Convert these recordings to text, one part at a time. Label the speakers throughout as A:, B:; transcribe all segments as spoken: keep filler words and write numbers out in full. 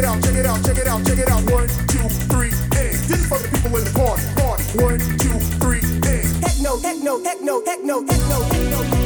A: out, check it out, check it out, check it out. One, two, three, and this is for the people in the party, party. One, two, three, and techno, techno, techno, techno, techno, techno, techno.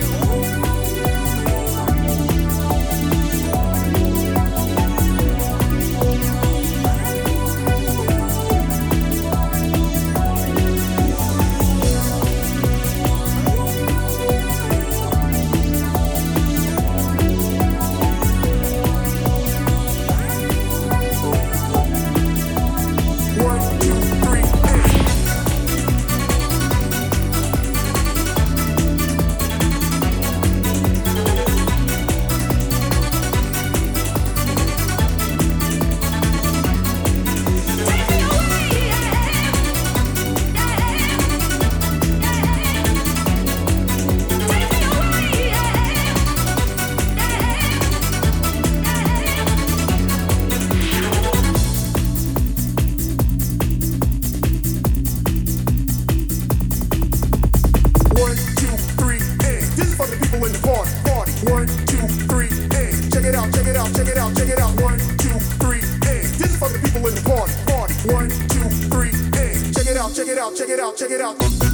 A: One, two, three, and check it out, check it out, check it out, check it out. One, two, three, and this is for the people in the party, party. One, two, three, and check it out, check it out, check it out, check it out.